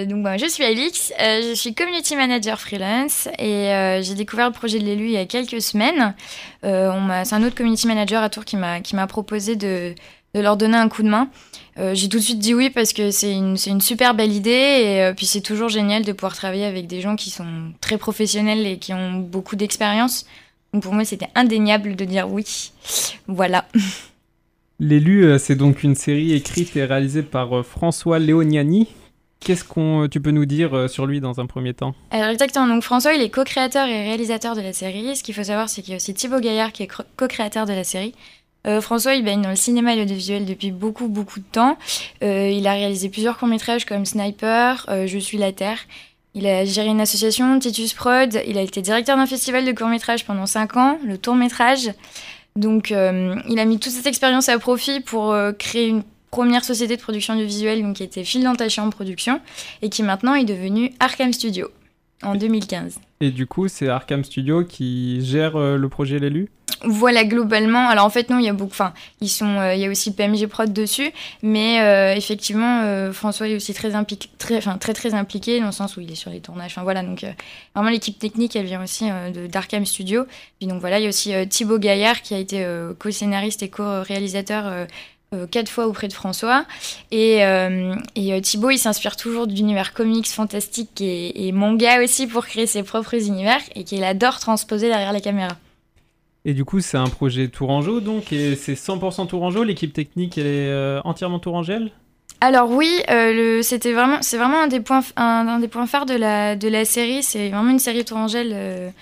Je suis Alix, je suis community manager freelance et j'ai découvert le projet de l'élu il y a quelques semaines. C'est un autre community manager à Tours qui m'a proposé de leur donner un coup de main. J'ai tout de suite dit oui parce que c'est une super belle idée et puis c'est toujours génial de pouvoir travailler avec des gens qui sont très professionnels et qui ont beaucoup d'expérience. Donc pour moi, c'était indéniable de dire oui. Voilà. L'élu, c'est donc une série écrite et réalisée par François Léoniani. Qu'est-ce que tu peux nous dire sur lui dans un premier temps ? Alors exactement, donc François, il est co-créateur et réalisateur de la série. Ce qu'il faut savoir, c'est qu'il y a aussi Thibaut Gaillard qui est co-créateur de la série. François, il baigne dans le cinéma et l'audiovisuel depuis beaucoup de temps. Il a réalisé plusieurs courts-métrages comme Sniper, Je suis la Terre. Il a géré une association, Titus Prod. Il a été directeur d'un festival de courts-métrages pendant 5 ans, le Tourmétrage. Donc, il a mis toute cette expérience à profit pour créer une première société de production audiovisuelle donc, qui était Fil d'Entaché en production et qui maintenant est devenue Arkham Studio en 2015. Et du coup, c'est Arkham Studio qui gère le projet L'élu ? Voilà, globalement. Alors en fait, non, il y a il y a aussi PMG Prod dessus, mais effectivement, François est aussi très impliqué dans le sens où il est sur les tournages. Enfin voilà, donc vraiment l'équipe technique, elle vient aussi d'Arkham Studio. Puis donc voilà, il y a aussi Thibaut Gaillard qui a été co-scénariste et co-réalisateur 4 fois auprès de François. Et Thibaut, il s'inspire toujours d'univers comics, fantastiques et manga aussi pour créer ses propres univers et qu'il adore transposer derrière la caméra. Et du coup, c'est un projet tourangeau, donc, et c'est 100% tourangeau. L'équipe technique, elle est entièrement tourangelle ? Alors oui, c'est vraiment un des points phares de la série. C'est vraiment une série tourangelle.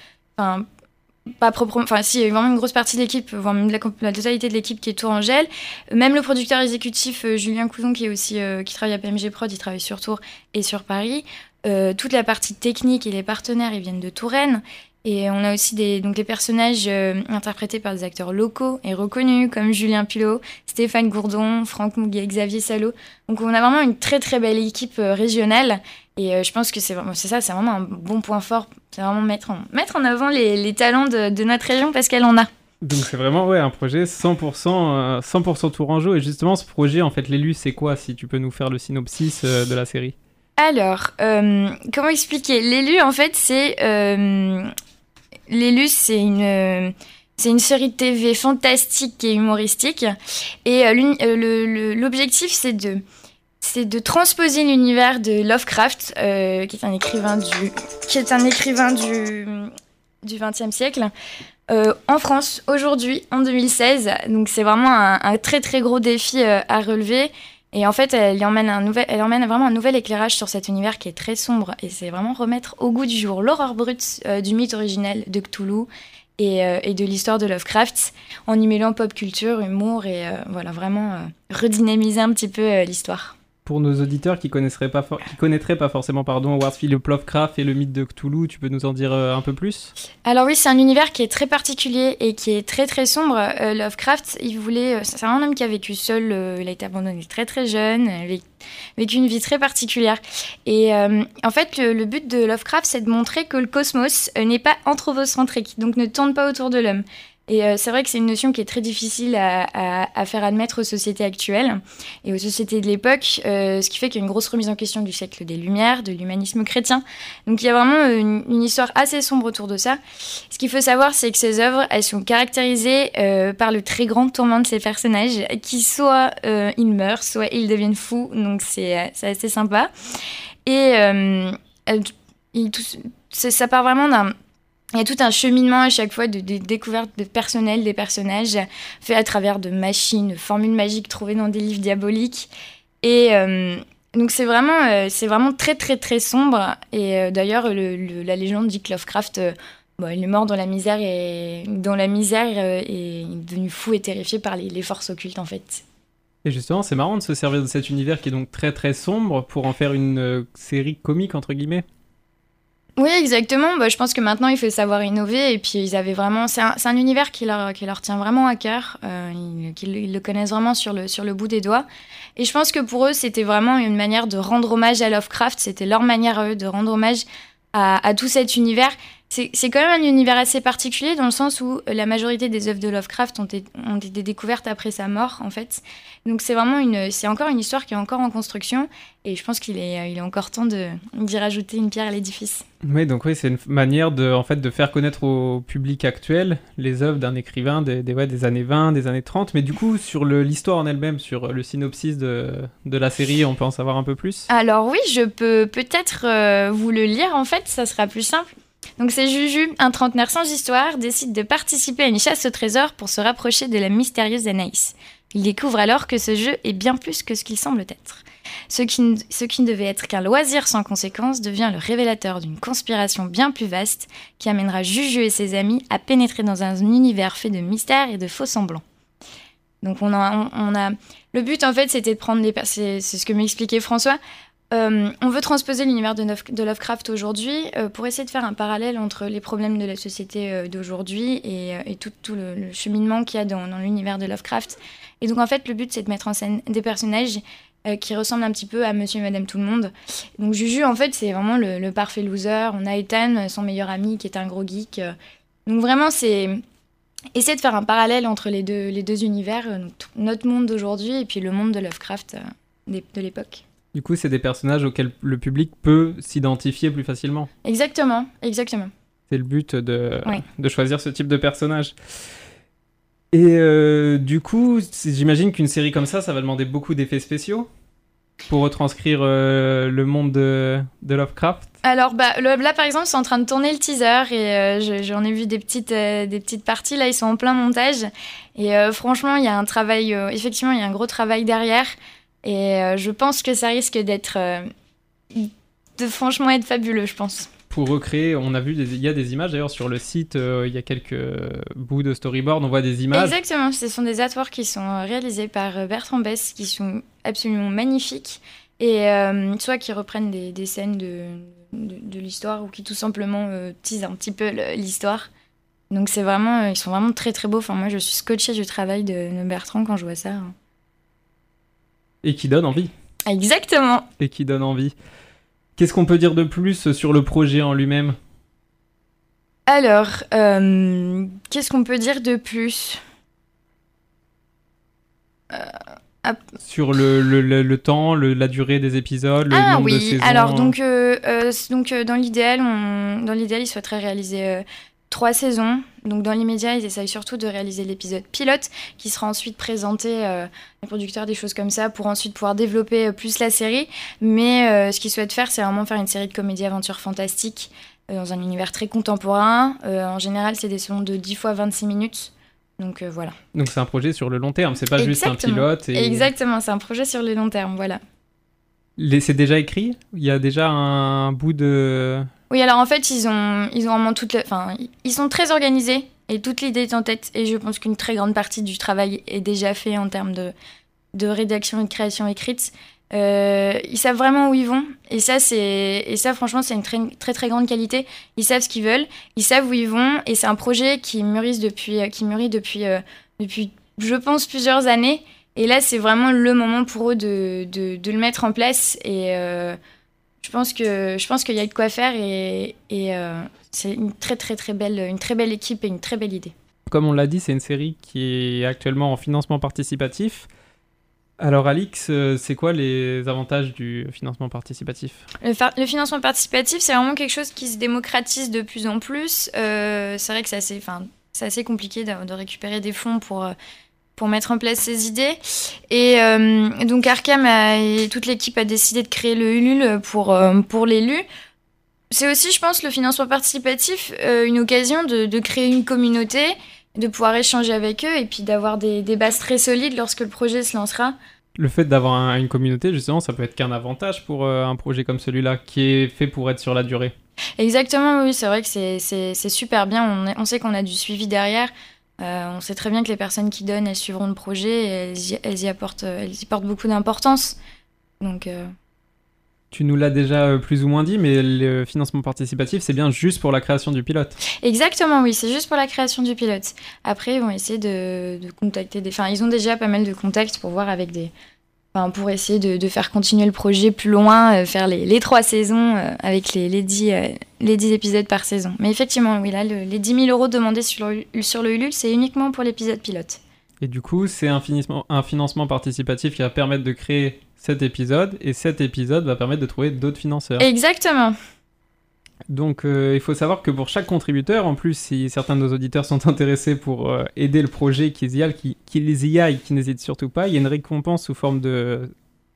Pas proprement. Enfin, si, il y a vraiment une grosse partie de l'équipe, voire même la totalité de l'équipe qui est tourangelle. Même le producteur exécutif Julien Coudon, qui travaille à PMG Prod, il travaille sur Tours et sur Paris. Toute la partie technique et les partenaires, ils viennent de Touraine. Et on a aussi des personnages interprétés par des acteurs locaux et reconnus, comme Julien Pilot, Stéphane Gourdon, Franck Mouguet, Xavier Salot. Donc on a vraiment une très très belle équipe régionale. Et je pense que c'est vraiment un bon point fort. C'est vraiment mettre en avant les talents de notre région parce qu'elle en a. Donc c'est vraiment un projet 100% tourangeau. Et justement, ce projet, en fait, l'élu, c'est quoi, si tu peux nous faire le synopsis de la série ? Alors, comment expliquer ? L'élu, en fait, L'élu, c'est une série de TV fantastique et humoristique. Et l'objectif, c'est de transposer l'univers de Lovecraft, qui est un écrivain du XXe siècle, en France, aujourd'hui, en 2016. Donc c'est vraiment un très très gros défi à relever. Et en fait, elle emmène vraiment un nouvel éclairage sur cet univers qui est très sombre. Et c'est vraiment remettre au goût du jour l'horreur brute du mythe originel de Cthulhu et de l'histoire de Lovecraft, en y mêlant pop culture, humour et vraiment redynamiser un petit peu l'histoire. Pour nos auditeurs qui connaîtraient pas forcément Howard Philip Lovecraft et le mythe de Cthulhu, tu peux nous en dire un peu plus ? Alors oui, c'est un univers qui est très particulier et qui est très très sombre. Lovecraft, c'est un homme qui a vécu seul, il a été abandonné très très jeune, vécu une vie très particulière. Et en fait, le but de Lovecraft, c'est de montrer que le cosmos n'est pas anthropocentrique, donc ne tourne pas autour de l'homme. Et c'est vrai que c'est une notion qui est très difficile à faire admettre aux sociétés actuelles et aux sociétés de l'époque, ce qui fait qu'il y a une grosse remise en question du siècle des Lumières, de l'humanisme chrétien. Donc il y a vraiment une histoire assez sombre autour de ça. Ce qu'il faut savoir, c'est que ces œuvres, elles sont caractérisées par le très grand tourment de ces personnages, qui soit ils meurent, soit ils deviennent fous, donc c'est assez sympa. Et ça part vraiment il y a tout un cheminement à chaque fois de découverte personnelle des personnages, fait à travers de machines, de formules magiques trouvées dans des livres diaboliques. Et donc c'est vraiment très très très sombre. Et d'ailleurs, la légende dit que Lovecraft, il est mort dans la misère et est devenu fou et terrifié par les forces occultes en fait. Et justement, c'est marrant de se servir de cet univers qui est donc très très sombre pour en faire une série comique entre guillemets. Oui, exactement. Je pense que maintenant, il faut savoir innover. Et puis, ils avaient vraiment... C'est un univers qui leur tient vraiment à cœur. Ils le connaissent vraiment sur le bout des doigts. Et je pense que pour eux, c'était vraiment une manière de rendre hommage à Lovecraft. C'était leur manière à eux de rendre hommage à tout cet univers c'est quand même un univers assez particulier dans le sens où la majorité des œuvres de Lovecraft ont été découvertes après sa mort, en fait. Donc c'est encore une histoire qui est encore en construction et je pense il est encore temps d'y rajouter une pierre à l'édifice. Oui, donc oui, c'est une manière en fait, de faire connaître au public actuel les œuvres d'un écrivain des années 20, des années 30. Mais du coup, sur l'histoire en elle-même, sur le synopsis de la série, on peut en savoir un peu plus ? Alors oui, je peux peut-être vous le lire, en fait, ça sera plus simple. Donc c'est Juju, un trentenaire sans histoire, décide de participer à une chasse au trésor pour se rapprocher de la mystérieuse Anaïs. Il découvre alors que ce jeu est bien plus que ce qu'il semble être. Ce qui ne devait être qu'un loisir sans conséquence devient le révélateur d'une conspiration bien plus vaste qui amènera Juju et ses amis à pénétrer dans un univers fait de mystères et de faux semblants. Donc on a... Le but en fait c'était de prendre c'est ce que m'expliquait François. On veut transposer l'univers de Lovecraft aujourd'hui pour essayer de faire un parallèle entre les problèmes de la société d'aujourd'hui et tout le cheminement qu'il y a dans l'univers de Lovecraft. Et donc en fait le but c'est de mettre en scène des personnages qui ressemblent un petit peu à Monsieur et Madame Tout-le-Monde. Donc Juju en fait c'est vraiment le parfait loser. On a Ethan, son meilleur ami qui est un gros geek. Donc vraiment c'est essayer de faire un parallèle entre les deux univers, notre monde d'aujourd'hui et puis le monde de Lovecraft de l'époque. Du coup, c'est des personnages auxquels le public peut s'identifier plus facilement. Exactement. C'est le but de choisir ce type de personnage. Et du coup, j'imagine qu'une série comme ça va demander beaucoup d'effets spéciaux pour retranscrire le monde de Lovecraft. Alors là, par exemple, c'est en train de tourner le teaser et j'en ai vu des petites parties. Là, ils sont en plein montage. Et franchement, il y a un travail... effectivement, il y a un gros travail derrière. Et je pense que ça risque de franchement être fabuleux, je pense. Pour recréer, on a vu, il y a des images d'ailleurs sur le site, il y a quelques bouts de storyboard, on voit des images. Exactement, ce sont des artworks qui sont réalisés par Bertrand Besse, qui sont absolument magnifiques, et soit qui reprennent des scènes de l'histoire, ou qui tout simplement teasent un petit peu l'histoire. Donc ils sont vraiment très très beaux. Enfin, moi je suis scotchée du travail de Bertrand quand je vois ça. Et qui donne envie. Exactement. Et qui donne envie. Qu'est-ce qu'on peut dire de plus sur le projet en lui-même ? Alors, qu'est-ce qu'on peut dire de plus ? Sur le temps, la durée des épisodes, le nombre de saisons. Alors donc dans l'idéal, il souhaiterait réaliser 3 saisons. Donc dans l'immédiat, ils essayent surtout de réaliser l'épisode pilote qui sera ensuite présenté aux producteurs, des choses comme ça, pour ensuite pouvoir développer plus la série. Mais ce qu'ils souhaitent faire, c'est vraiment faire une série de comédie-aventure fantastique dans un univers très contemporain. En général, c'est des saisons de 10 fois 26 minutes. Donc voilà. Donc c'est un projet sur le long terme, c'est pas juste un pilote. Exactement, c'est un projet sur le long terme, voilà. C'est déjà écrit ? Il y a déjà un bout de... Oui, alors en fait, ils ont vraiment ils sont très organisés et toute l'idée est en tête. Et je pense qu'une très grande partie du travail est déjà fait en termes de rédaction et de création écrite. Ils savent vraiment où ils vont. Et ça, franchement, c'est une très, très, très grande qualité. Ils savent ce qu'ils veulent, ils savent où ils vont. Et c'est un projet qui mûrit depuis, je pense, plusieurs années. Et là, c'est vraiment le moment pour eux de le mettre en place. Et... Je pense qu'il y a de quoi faire et c'est une très très très belle équipe et une très belle idée. Comme on l'a dit, c'est une série qui est actuellement en financement participatif. Alors Alix, c'est quoi les avantages du financement participatif ? Le financement participatif, c'est vraiment quelque chose qui se démocratise de plus en plus. C'est vrai que c'est assez compliqué de récupérer des fonds pour mettre en place ces idées. Et donc Arkham et toute l'équipe a décidé de créer le Ulule pour l'élu. C'est aussi, je pense, le financement participatif, une occasion de créer une communauté, de pouvoir échanger avec eux et puis d'avoir des bases très solides lorsque le projet se lancera. Le fait d'avoir une communauté, justement, ça peut être qu'un avantage pour un projet comme celui-là, qui est fait pour être sur la durée. Exactement, oui, c'est vrai que c'est super bien. On sait qu'on a du suivi derrière. On sait très bien que les personnes qui donnent, elles suivront le projet et elles y portent beaucoup d'importance. Donc, Tu nous l'as déjà plus ou moins dit, mais le financement participatif, c'est bien juste pour la création du pilote. Exactement, oui, c'est juste pour la création du pilote. Après, ils vont essayer de contacter ils ont déjà pas mal de contacts pour voir avec pour essayer de faire continuer le projet plus loin, faire les 3 saisons avec les les 10 épisodes par saison. Mais effectivement, oui, là, les 10 000 € demandés sur le Ulule, c'est uniquement pour l'épisode pilote. Et du coup, c'est un financement participatif qui va permettre de créer cet épisode, et cet épisode va permettre de trouver d'autres financeurs. Exactement. Donc, il faut savoir que pour chaque contributeur, en plus, si certains de nos auditeurs sont intéressés pour aider le projet, qu'ils y aillent, qu'ils n'hésitent surtout pas, il y a une récompense sous forme de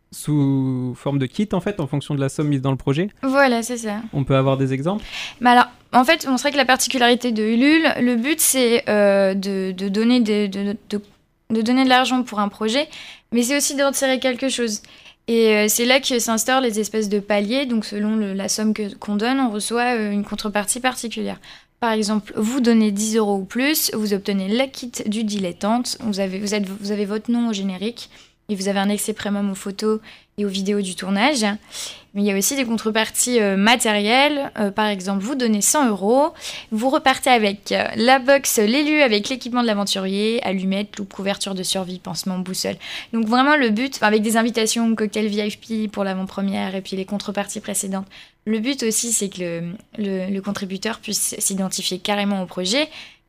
kit, en fait, en fonction de la somme mise dans le projet. Voilà, c'est ça. On peut avoir des exemples ? Mais alors, en fait, on serait que la particularité de Ulule, le but, c'est de donner de donner de l'argent pour un projet, mais c'est aussi de retirer quelque chose. Et c'est là que s'instaurent les espèces de paliers. Donc, selon la somme qu'on donne, on reçoit une contrepartie particulière. Par exemple, vous donnez 10 € ou plus, vous obtenez la kit du dilettante, vous avez votre nom au générique, et vous avez un accès premium aux photos et aux vidéos du tournage. Mais il y a aussi des contreparties matérielles. Par exemple, vous donnez 100 €, vous repartez avec la box l'élu avec l'équipement de l'aventurier, allumettes, loupe, couverture de survie, pansement, boussole. Donc vraiment le but, avec des invitations, cocktail VIP pour l'avant-première et puis les contreparties précédentes. Le but aussi, c'est que le contributeur puisse s'identifier carrément au projet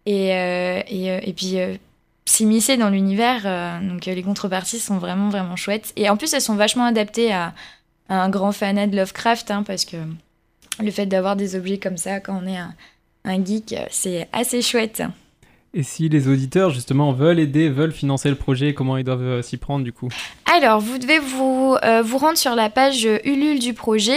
et puis s'immiscer dans l'univers. Donc les contreparties sont vraiment, vraiment chouettes. Et en plus, elles sont vachement adaptées à un grand fanat de Lovecraft, parce que le fait d'avoir des objets comme ça quand on est un geek, c'est assez chouette. Et si les auditeurs, justement, veulent aider, veulent financer le projet, comment ils doivent s'y prendre, du coup ? Alors, vous devez vous rendre sur la page Ulule du projet.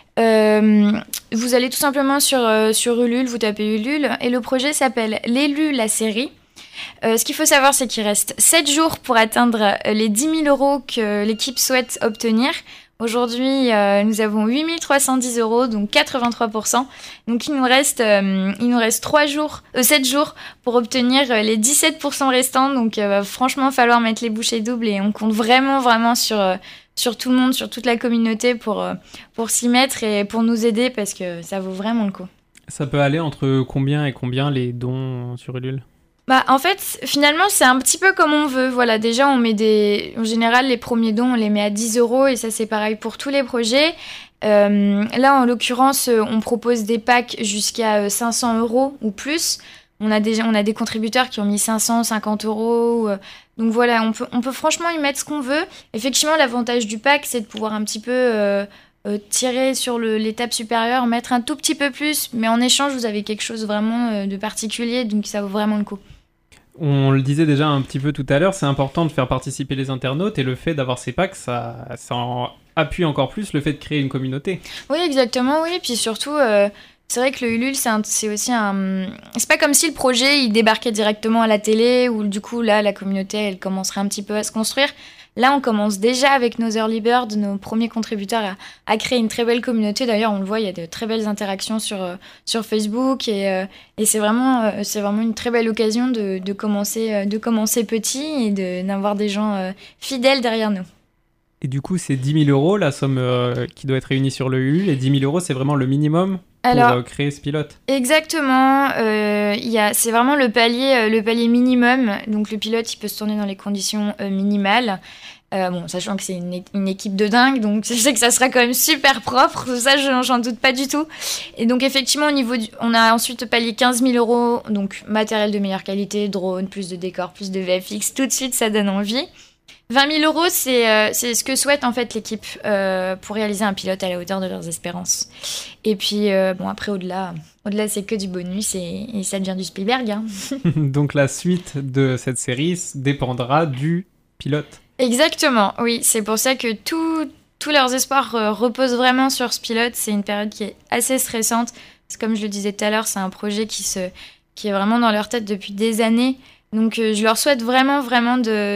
Vous allez tout simplement sur Ulule, vous tapez Ulule, et le projet s'appelle L'élu, la série. Ce qu'il faut savoir, c'est qu'il reste 7 jours pour atteindre les 10 000 € que l'équipe souhaite obtenir. Aujourd'hui, nous avons 8 310 €, donc 83%. Donc il nous reste 7 jours pour obtenir les 17% restants. Donc franchement, il va falloir mettre les bouchées doubles et on compte vraiment, vraiment sur tout le monde, sur toute la communauté pour s'y mettre et pour nous aider parce que ça vaut vraiment le coup. Ça peut aller entre combien et combien les dons sur Ulule ? En fait, finalement, c'est un petit peu comme on veut. Voilà, déjà, en général, les premiers dons, on les met à 10 € et ça, c'est pareil pour tous les projets. Là, en l'occurrence, on propose des packs jusqu'à 500 € ou plus. On a des contributeurs qui ont mis 550 €. Donc voilà, on peut franchement y mettre ce qu'on veut. Effectivement, l'avantage du pack, c'est de pouvoir un petit peu tirer sur l'étape supérieure, mettre un tout petit peu plus. Mais en échange, vous avez quelque chose vraiment de particulier, donc ça vaut vraiment le coup. On le disait déjà un petit peu tout à l'heure, c'est important de faire participer les internautes et le fait d'avoir ces packs, ça appuie encore plus le fait de créer une communauté. Oui, exactement, oui. Puis surtout, c'est vrai que le Ulule, c'est aussi c'est pas comme si le projet, il débarquait directement à la télé ou du coup, là, la communauté, elle commencerait un petit peu à se construire. Là, on commence déjà avec nos early birds, nos premiers contributeurs, à créer une très belle communauté. D'ailleurs, on le voit, il y a de très belles interactions sur Facebook et c'est vraiment une très belle occasion de commencer petit et d'avoir des gens fidèles derrière nous. Et du coup, c'est 10 000 €, la somme qui doit être réunie sur le Ulule. Et 10 000 €, c'est vraiment le minimum pour créer ce pilote. Exactement. C'est vraiment le palier minimum. Donc, le pilote, il peut se tourner dans les conditions minimales. Sachant que c'est une équipe de dingue, donc je sais que ça sera quand même super propre. Ça, j'en doute pas du tout. Et donc, effectivement, on a ensuite palier 15 000 €. Donc, matériel de meilleure qualité, drone, plus de décors, plus de VFX. Tout de suite, ça donne envie. 20 000 €, c'est ce que souhaite en fait l'équipe pour réaliser un pilote à la hauteur de leurs espérances. Et puis, après, au-delà, c'est que du bonus et ça devient du Spielberg. Hein. Donc, la suite de cette série dépendra du pilote. Exactement, oui. C'est pour ça que tous leurs espoirs reposent vraiment sur ce pilote. C'est une période qui est assez stressante. Parce que, comme je le disais tout à l'heure, c'est un projet qui est vraiment dans leur tête depuis des années. Donc, je leur souhaite vraiment, vraiment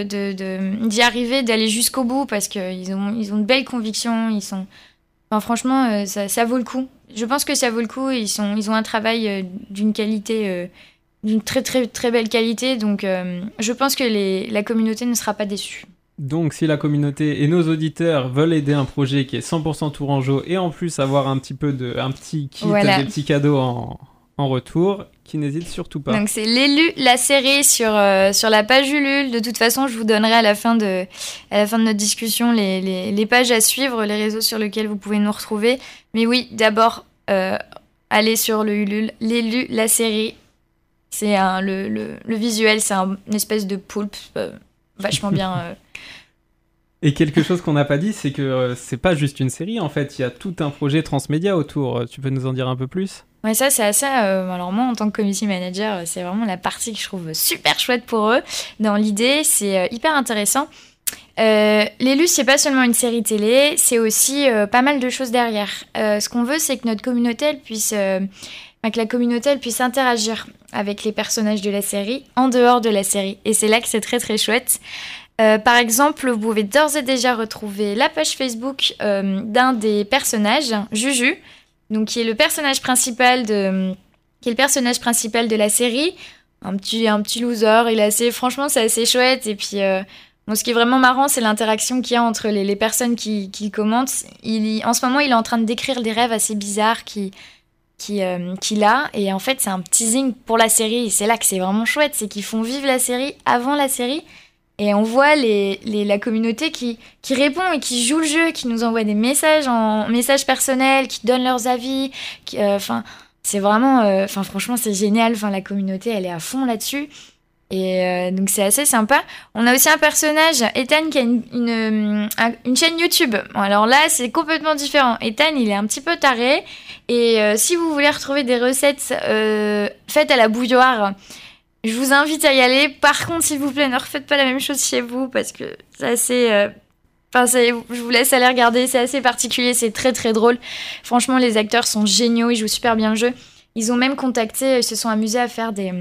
d'y arriver, d'aller jusqu'au bout parce qu'ils ont de belles convictions. Franchement, ça vaut le coup. Je pense que ça vaut le coup. Ils ont un travail d'une qualité, d'une très, très, très belle qualité. Donc, je pense que la communauté ne sera pas déçue. Donc, si la communauté et nos auditeurs veulent aider un projet qui est 100% Tourangeau et en plus avoir un petit kit, voilà, des petits cadeaux en retour, qui n'hésite surtout pas. Donc c'est l'élu, la série sur la page Ulule. De toute façon, je vous donnerai à la fin de notre discussion les pages à suivre, les réseaux sur lesquels vous pouvez nous retrouver. Mais oui, d'abord, allez sur le Ulule, l'élu, la série. C'est le visuel, c'est une espèce de poulpe vachement bien. Et quelque chose qu'on n'a pas dit, c'est que c'est pas juste une série, en fait, il y a tout un projet transmédia autour. Tu peux nous en dire un peu plus ? Ouais, ça, c'est assez... alors moi, en tant que community manager, c'est vraiment la partie que je trouve super chouette pour eux. Dans l'idée, c'est hyper intéressant. L'élu, c'est pas seulement une série télé, c'est aussi pas mal de choses derrière. Ce qu'on veut, c'est que notre communauté, que la communauté, elle puisse interagir avec les personnages de la série, en dehors de la série. Et c'est là que c'est très, très chouette. Par exemple, vous pouvez d'ores et déjà retrouver la page Facebook d'un des personnages, Juju, donc qui est le personnage principal de la série, un petit loser. Franchement, c'est assez chouette. Et puis, ce qui est vraiment marrant, c'est l'interaction qu'il y a entre les personnes qui commentent. En ce moment, il est en train de décrire des rêves assez bizarres qu'il a. Et en fait, c'est un teasing pour la série. Et c'est là que c'est vraiment chouette, c'est qu'ils font vivre la série avant la série. Et on voit la communauté qui répond et qui joue le jeu, qui nous envoie des messages messages personnels, qui donnent leurs avis. C'est vraiment... franchement, c'est génial. La communauté, elle est à fond là-dessus. Et donc, c'est assez sympa. On a aussi un personnage, Ethan, qui a une chaîne YouTube. Bon, alors là, c'est complètement différent. Ethan, il est un petit peu taré. Et si vous voulez retrouver des recettes faites à la bouilloire... Je vous invite à y aller. Par contre, s'il vous plaît, ne refaites pas la même chose chez vous parce que c'est assez... je vous laisse aller regarder. C'est assez particulier. C'est très, très drôle. Franchement, les acteurs sont géniaux. Ils jouent super bien le jeu. Ils ont même contacté... Ils se sont amusés à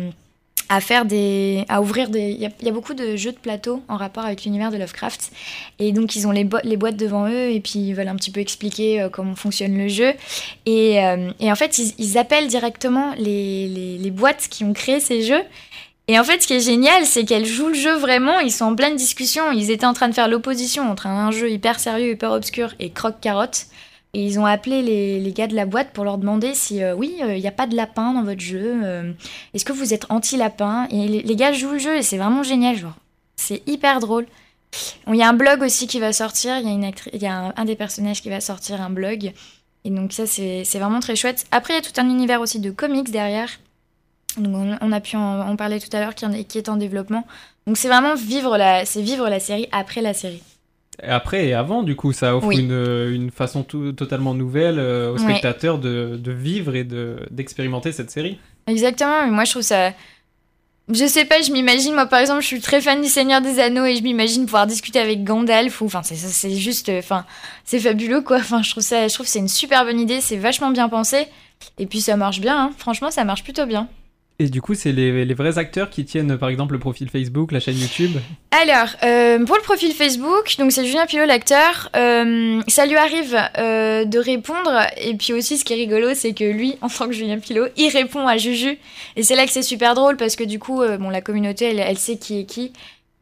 ouvrir des... Il y a beaucoup de jeux de plateau en rapport avec l'univers de Lovecraft. Et donc, ils ont les boîtes devant eux et puis ils veulent un petit peu expliquer comment fonctionne le jeu. Et en fait, ils appellent directement les boîtes qui ont créé ces jeux. Et en fait, ce qui est génial, c'est qu'elles jouent le jeu vraiment. Ils sont en pleine discussion. Ils étaient en train de faire l'opposition entre un jeu hyper sérieux, hyper obscur et Croque-Carotte. Et ils ont appelé les gars de la boîte pour leur demander si, il n'y a pas de lapin dans votre jeu. Est-ce que vous êtes anti-lapin ? Et les gars jouent le jeu et c'est vraiment génial, genre. C'est hyper drôle. Il y a un blog aussi qui va sortir. Il y a un des personnages qui va sortir un blog. Et donc ça, c'est vraiment très chouette. Après, il y a tout un univers aussi de comics derrière. Donc on a pu en parler tout à l'heure, qui est en développement. Donc c'est vraiment vivre la série après la série. Et après et avant, du coup, ça offre une façon totalement nouvelle aux spectateurs de vivre et d'expérimenter cette série. Exactement, mais moi je trouve ça... Je sais pas, je m'imagine, moi par exemple, je suis très fan du Seigneur des Anneaux et je m'imagine pouvoir discuter avec Gandalf, c'est juste, c'est fabuleux quoi, je trouve que c'est une super bonne idée, c'est vachement bien pensé, et puis ça marche bien, hein. Franchement ça marche plutôt bien. Et du coup, c'est les vrais acteurs qui tiennent, par exemple, le profil Facebook, la chaîne YouTube ? Alors, pour le profil Facebook, donc c'est Julien Pilot, l'acteur. Ça lui arrive de répondre. Et puis aussi, ce qui est rigolo, c'est que lui, en tant que Julien Pilot, il répond à Juju. Et c'est là que c'est super drôle, parce que du coup, la communauté, elle sait qui est qui.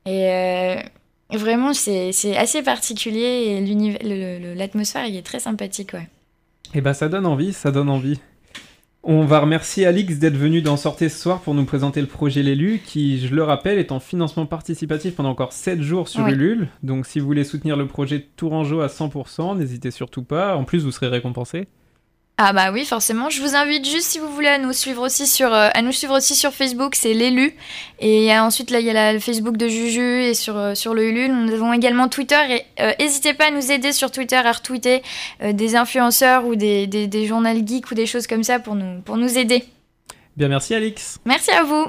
Et vraiment, c'est assez particulier. Et l'atmosphère, il est très sympathique, ouais. Et bah, ça donne envie, ça donne envie. On va remercier Alix d'être venu dans Sortez ce soir pour nous présenter le projet L'Élu, qui, je le rappelle, est en financement participatif pendant encore 7 jours sur Ulule. Donc si vous voulez soutenir le projet Tourangeau à 100%, n'hésitez surtout pas. En plus, vous serez récompensé. Ah bah oui, forcément. Je vous invite juste, si vous voulez, à nous suivre aussi sur Facebook, c'est L'Élu. Et ensuite, là, il y a le Facebook de Juju et sur le Ulule. Nous avons également Twitter. Et n'hésitez pas à nous aider sur Twitter, à retweeter des influenceurs ou des journaux geeks ou des choses comme ça pour nous aider. Bien, merci Alix. Merci à vous.